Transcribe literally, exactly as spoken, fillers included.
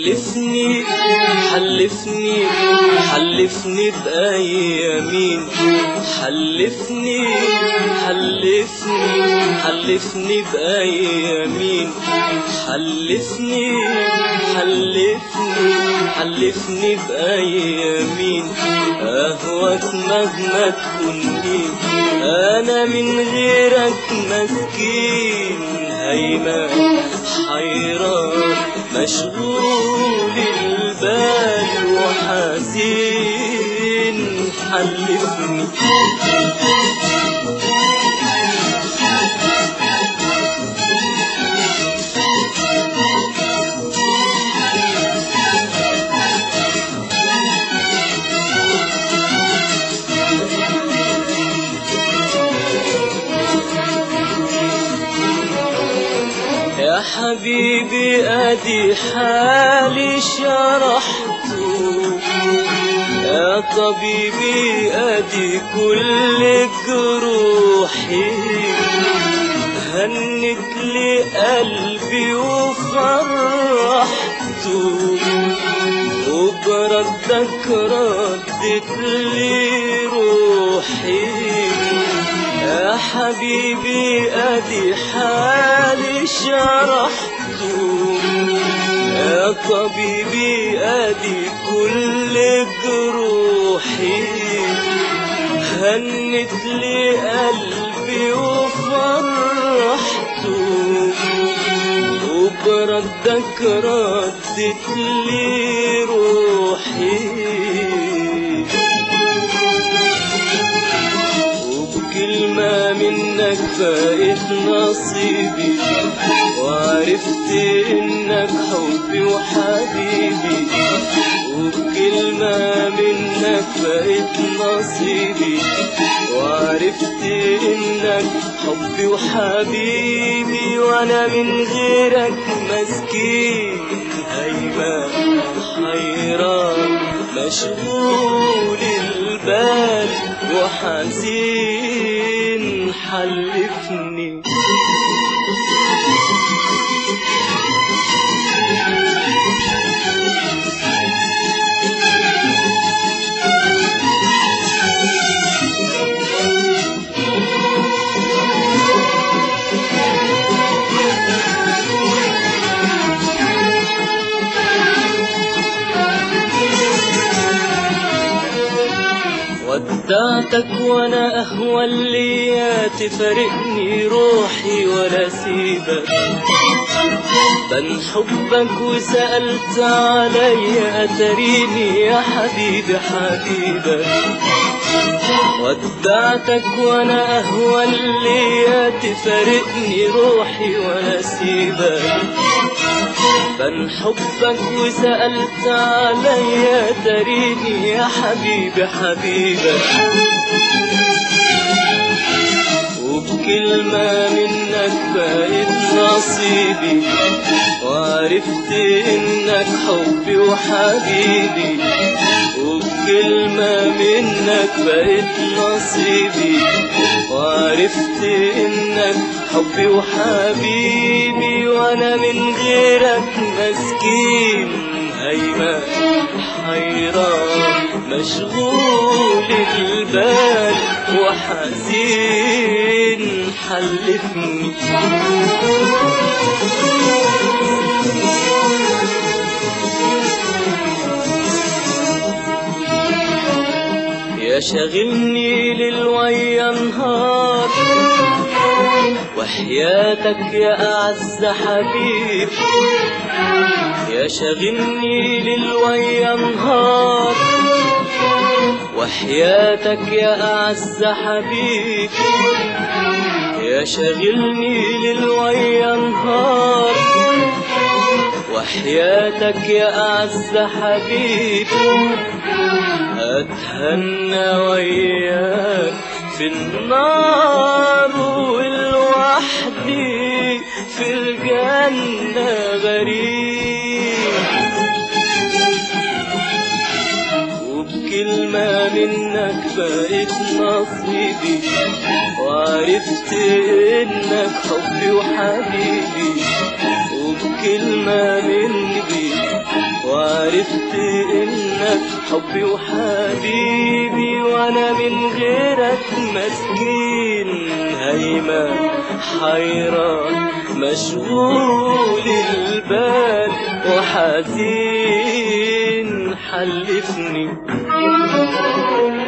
حلفني حلفني حلفني بأيامين، حلفني حلفني حلفني بأيامين، حلفني حلفني حلفني بأيامين. أهواك مهما تكون مين، أنا من غيرك مسكين، هيمان حيران مشغول البال وحزين. حلفني يا حبيبي ادي حالي شرحته، يا طبيبي ادي كل جروحي، هنت لي قلبي وفرحته، وبردك ردت لي روحي. يا حبيبي ادي حالي شرحته، يا طبيبي ادي كل جروحي، هنت لي قلبي وفرحته، وبردك ردت لي روحي. كلمة منك فاقت نصيبي، وعرفت انك حبي وحبيبي، وبكلمة منك فاقت نصيبي، وعرفت انك حبي وحبيبي، وانا من غيرك مسكين، هيمان حيران مشغول البال وحزين. حلفني ودعتك وانا اهوى اللي تفارقني روحي ولا سيبك، بن حبك وسألت عليا اتريني يا حبيبي حبيبك. ودعتك وانا اهوى اللي تفارقني روحي ولا سيبك، بن حبك وسألت عليا تريني يا حبيبي حبيبك. وبكلمة منك بقيت نصيبي، وعرفت انك حبي وحبيبي، وبكلمة منك بقيت نصيبي، وعرفت انك حبي وحبيبي، وانا من غيرك مسكين، هيمان حيران مشغول البال وحزين. حلفني يا شاغلني ليل ويا نهار، وحياتك يا أعز حبيب، يا شاغلني ليل ويا نهار، وحياتك يا أعز حبيب، يا شاغلني ليل ويا نهار، وحياتك يا أعز حبيب. أتهنى وياك في النار ولوحدي في الجنة غريب، وبكلمة منك بقيت نصيبي، وعرفت انك حبي وحبيبي، وبكلمة مني وعرفت انك حبي وحبيبي، وانا من غيرك مسكين هيمن حيران مشغول البال وحزين. حلفني